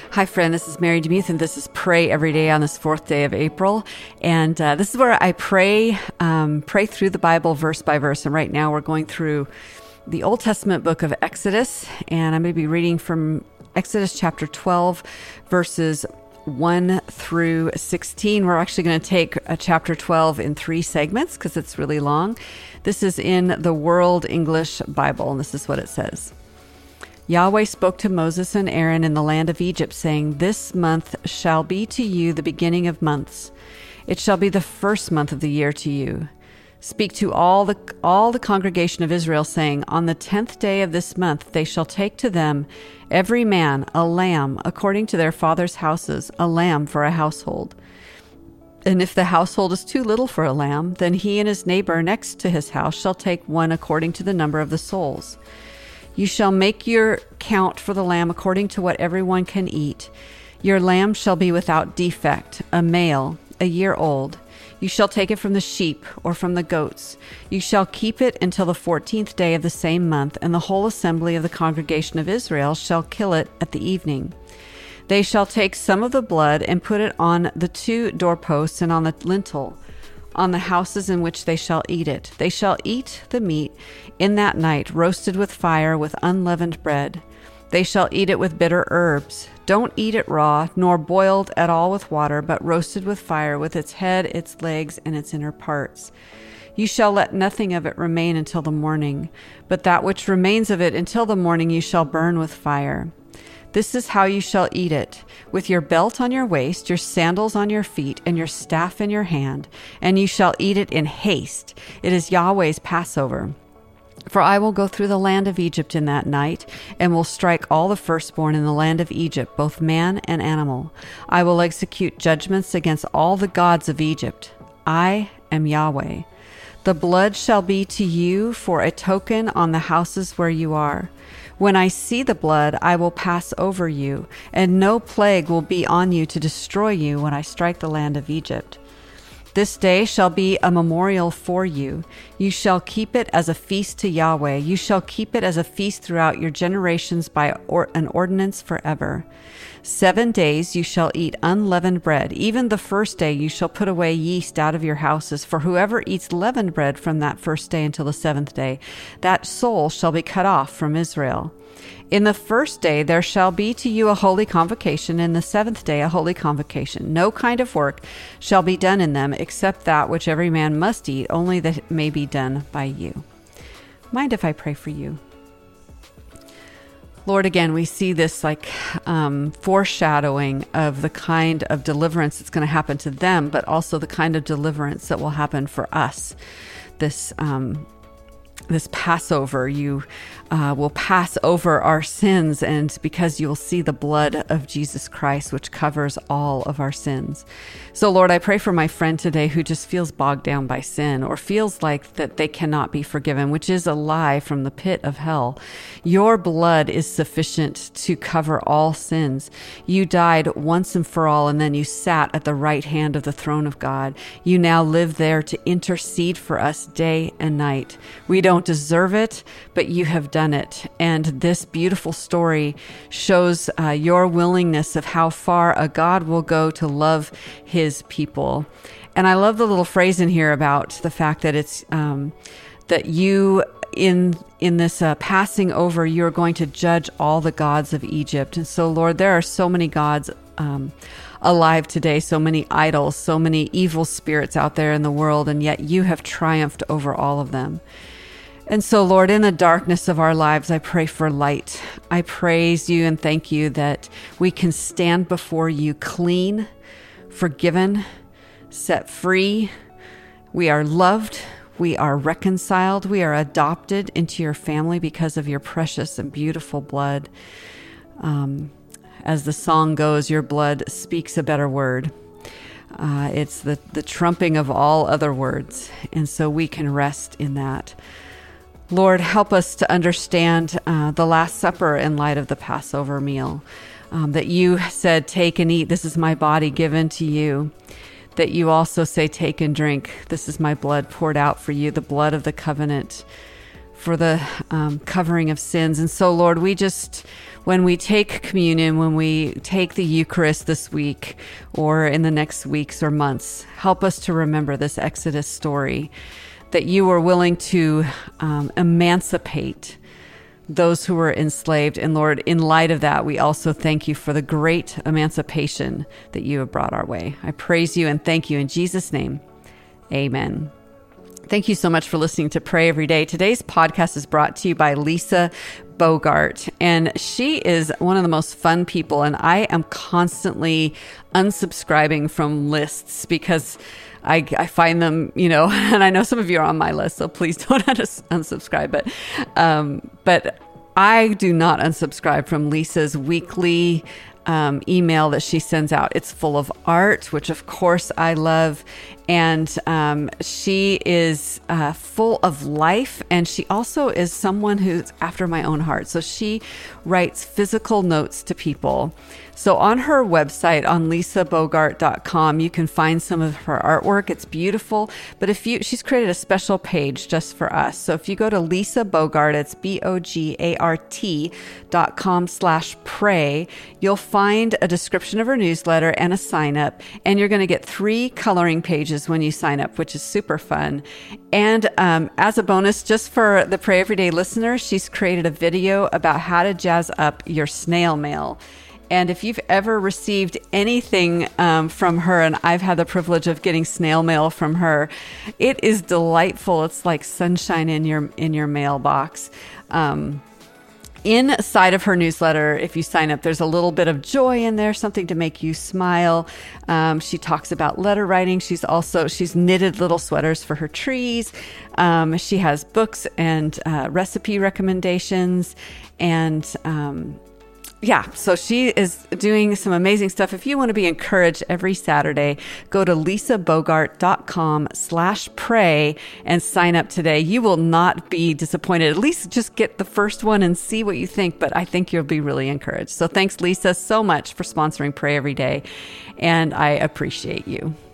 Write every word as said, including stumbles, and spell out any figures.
Hi, friend. This is Mary DeMuth, and this is Pray Every Day on this fourth day of April. And uh, this is where I pray, um, pray through the Bible verse by verse. And right now we're going through the Old Testament book of Exodus, and I'm going to be reading from Exodus chapter twelve, verses one through sixteen. We're actually going to take a chapter twelve in three segments because it's really long. This is in the World English Bible, and this is what it says. Yahweh spoke to Moses and Aaron in the land of Egypt, saying, "This month shall be to you the beginning of months. It shall be the first month of the year to you. Speak to all the all the congregation of Israel, saying, On the tenth day of this month they shall take to them every man a lamb according to their father's houses, a lamb for a household. And if the household is too little for a lamb, then he and his neighbor next to his house shall take one according to the number of the souls. You shall make your count for the lamb according to what everyone can eat. Your lamb shall be without defect, a male, a year old. You shall take it from the sheep or from the goats. You shall keep it until the fourteenth day of the same month, and the whole assembly of the congregation of Israel shall kill it at the evening. They shall take some of the blood and put it on the two doorposts and on the lintel, on the houses in which they shall eat it. They shall eat the meat in that night, roasted with fire with unleavened bread. They shall eat it with bitter herbs. Don't eat it raw, nor boiled at all with water, but roasted with fire, with its head, its legs, and its inner parts. You shall let nothing of it remain until the morning, but that which remains of it until the morning you shall burn with fire. This is how you shall eat it, with your belt on your waist, your sandals on your feet, and your staff in your hand, and you shall eat it in haste. It is Yahweh's Passover. For I will go through the land of Egypt in that night, and will strike all the firstborn in the land of Egypt, both man and animal. I will execute judgments against all the gods of Egypt. I am Yahweh. The blood shall be to you for a token on the houses where you are. When I see the blood, I will pass over you, and no plague will be on you to destroy you when I strike the land of Egypt. This day shall be a memorial for you. You shall keep it as a feast to Yahweh. You shall keep it as a feast throughout your generations by or- an ordinance forever. Seven days you shall eat unleavened bread. Even the first day you shall put away yeast out of your houses. For whoever eats leavened bread from that first day until the seventh day, that soul shall be cut off from Israel. In the first day there shall be to you a holy convocation, in the seventh day a holy convocation. No kind of work shall be done in them, except that which every man must eat, only that it may be done by you." Mind if I pray for you? Lord, again, we see this like um, foreshadowing of the kind of deliverance that's going to happen to them, but also the kind of deliverance that will happen for us. This um, this Passover, you uh, will pass over our sins, and because you will see the blood of Jesus Christ, which covers all of our sins. So, Lord, I pray for my friend today who just feels bogged down by sin, or feels like that they cannot be forgiven, which is a lie from the pit of hell. Your blood is sufficient to cover all sins. You died once and for all, and then you sat at the right hand of the throne of God. You now live there to intercede for us day and night. We don't deserve it, but you have done it. And this beautiful story shows uh, your willingness of how far a God will go to love his people. And I love the little phrase in here about the fact that it's um, that you in in this uh, passing over, you're going to judge all the gods of Egypt. And so, Lord, there are so many gods um, alive today, so many idols, so many evil spirits out there in the world, and yet you have triumphed over all of them. And so, Lord, in the darkness of our lives, I pray for light. I praise you and thank you that we can stand before you clean, forgiven, set free. We are loved. We are reconciled. We are adopted into your family because of your precious and beautiful blood. Um, as the song goes, your blood speaks a better word. Uh, it's the, the trumping of all other words. And so we can rest in that. Lord, help us to understand uh, the Last Supper in light of the Passover meal, um, that you said, take and eat. This is my body given to you. That you also say, take and drink. This is my blood poured out for you, the blood of the covenant for the um, covering of sins. And so, Lord, we just, when we take communion, when we take the Eucharist this week or in the next weeks or months, help us to remember this Exodus story, that you were willing to um, emancipate those who were enslaved. And Lord, in light of that, we also thank you for the great emancipation that you have brought our way. I praise you and thank you in Jesus' name. Amen. Thank you so much for listening to Pray Every Day. Today's podcast is brought to you by Lisa Bogart, and she is one of the most fun people, and I am constantly unsubscribing from lists because I, I find them, you know, and I know some of you are on my list, so please don't unsubscribe, but, um, but I do not unsubscribe from Lisa's weekly Um, email that she sends out. It's full of art, which of course I love. And um, she is uh, full of life. And she also is someone who's after my own heart. So she writes physical notes to people. So on her website, on lisa bogart dot com, you can find some of her artwork. It's beautiful. But if you, she's created a special page just for us. So if you go to Lisa Bogart, it's B O G A R T dot com slash pray, you'll find a description of her newsletter and a sign up. And you're going to get three coloring pages when you sign up, which is super fun. And um, as a bonus, just for the Pray Everyday listeners, she's created a video about how to jazz up your snail mail. And if you've ever received anything um, from her, and I've had the privilege of getting snail mail from her, it is delightful. It's like sunshine in your in your mailbox. Um, Inside of her newsletter, if you sign up, there's a little bit of joy in there, something to make you smile. Um, she talks about letter writing. She's also, she's knitted little sweaters for her trees. Um, she has books and uh, recipe recommendations. And um, yeah, so she is doing some amazing stuff. If you want to be encouraged every Saturday, go to lisa bogart dot com slash pray and sign up today. You will not be disappointed. At least just get the first one and see what you think, but I think you'll be really encouraged. So thanks, Lisa, so much for sponsoring Pray Every Day, and I appreciate you.